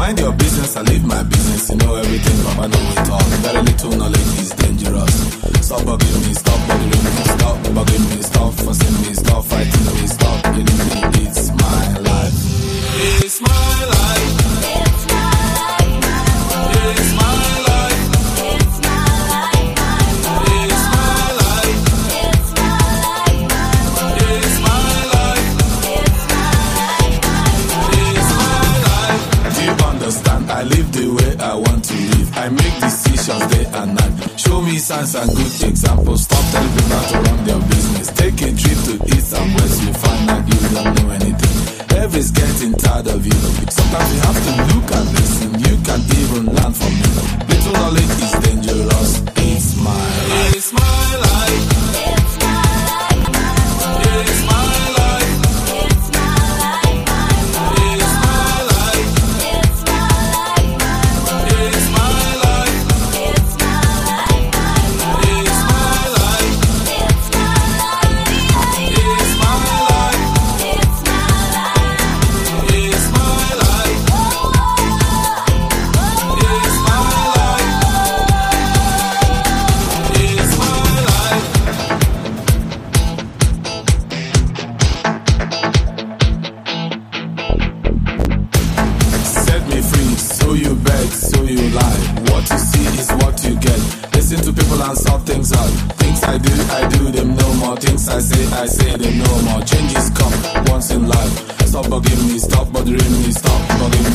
mind your business, I live my business. You know everything, Baba know it all. Very little knowledge is dangerous. Stop bugging me, stop bothering me, stop bugging me, stop fussing me, stop fighting me, stop killing me. It's my life. It's my life. It's my life, my world. It's my life. It's my life, my world. It's my life. It's my life, my world. It's my life. It's my life, my world. It's my life. Do you understand? I live the way I want to live. I make decisions day and night. Show me signs and good examples. Stop telling people to run their business. Take a trip to east and west. You find out you don't know anything. Everybody's getting tired of you. Sometimes you have to look and listen. You can even learn from me. Little knowledge is dangerous. It's my life. It's my life. It's my life, my world. It's my life. It's my life, my world. It's my life. It's my life, my world. It's my life. It's my life, my world. It's my life. It's my life. It's my life. It's my life. It's my life. It's my life. It's my life. Set me free, so you beg, so you lie. What you see is what you get. Listen to people and sort things out. Things I do them no more. Things I say them no more. Changes come once in life. Stop bugging me, stop bothering me, stop bugging